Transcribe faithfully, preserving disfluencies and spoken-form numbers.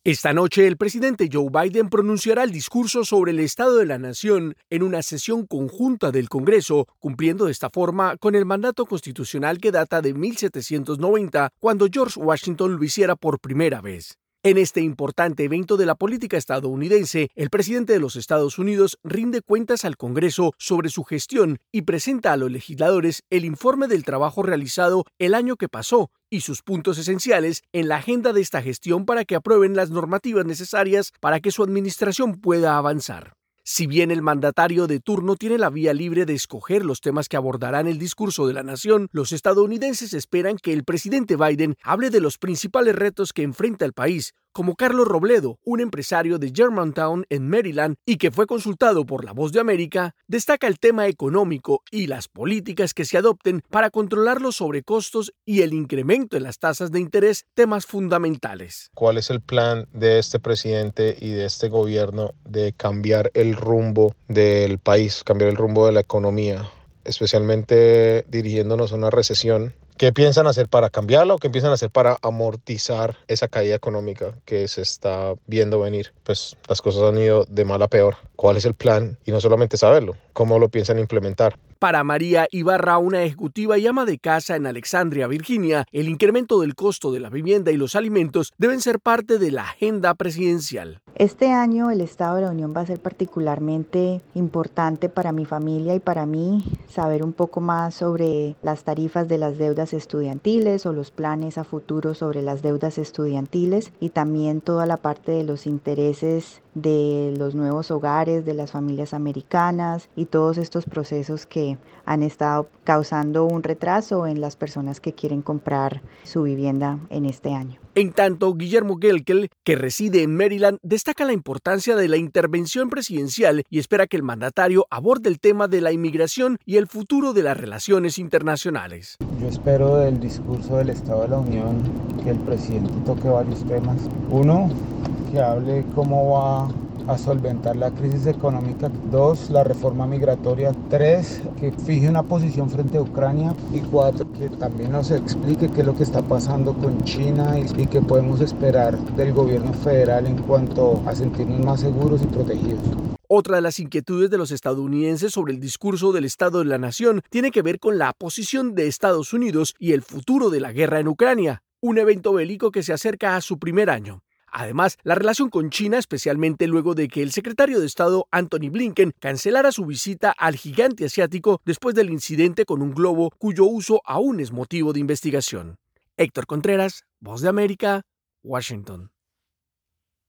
Esta noche, el presidente Joe Biden pronunciará el discurso sobre el Estado de la Nación en una sesión conjunta del Congreso, cumpliendo de esta forma con el mandato constitucional que data de mil setecientos noventa, cuando George Washington lo hiciera por primera vez. En este importante evento de la política estadounidense, el presidente de los Estados Unidos rinde cuentas al Congreso sobre su gestión y presenta a los legisladores el informe del trabajo realizado el año que pasó y sus puntos esenciales en la agenda de esta gestión para que aprueben las normativas necesarias para que su administración pueda avanzar. Si bien el mandatario de turno tiene la vía libre de escoger los temas que abordarán el discurso de la nación, los estadounidenses esperan que el presidente Biden hable de los principales retos que enfrenta el país, como Carlos Robledo, un empresario de Germantown en Maryland y que fue consultado por La Voz de América, destaca el tema económico y las políticas que se adopten para controlar los sobrecostos y el incremento en las tasas de interés, temas fundamentales. ¿Cuál es el plan de este presidente y de este gobierno de cambiar el rumbo del país, cambiar el rumbo de la economía, especialmente dirigiéndonos a una recesión? ¿Qué piensan hacer para cambiarla o qué piensan hacer para amortizar esa caída económica que se está viendo venir? Pues las cosas han ido de mal a peor. ¿Cuál es el plan? Y no solamente saberlo, ¿cómo lo piensan implementar? Para María Ibarra, una ejecutiva y ama de casa en Alexandria, Virginia, el incremento del costo de la vivienda y los alimentos deben ser parte de la agenda presidencial. Este año el Estado de la Unión va a ser particularmente importante para mi familia y para mí saber un poco más sobre las tarifas de las deudas estudiantiles o los planes a futuro sobre las deudas estudiantiles y también toda la parte de los intereses de los nuevos hogares, de las familias americanas y todos estos procesos que han estado causando un retraso en las personas que quieren comprar su vivienda en este año. En tanto, Guillermo Gelkel, que reside en Maryland, destaca la importancia de la intervención presidencial y espera que el mandatario aborde el tema de la inmigración y el futuro de las relaciones internacionales. Yo espero del discurso del Estado de la Unión que el presidente toque varios temas. Uno, que hable cómo va a solventar la crisis económica. Dos, la reforma migratoria. Tres, que fije una posición frente a Ucrania. Y cuatro, que también nos explique qué es lo que está pasando con China y qué podemos esperar del gobierno federal en cuanto a sentirnos más seguros y protegidos. Otra de las inquietudes de los estadounidenses sobre el discurso del Estado de la Nación tiene que ver con la posición de Estados Unidos y el futuro de la guerra en Ucrania, un evento bélico que se acerca a su primer año. Además, la relación con China, especialmente luego de que el secretario de Estado Antony Blinken cancelara su visita al gigante asiático después del incidente con un globo cuyo uso aún es motivo de investigación. Héctor Contreras, Voz de América, Washington.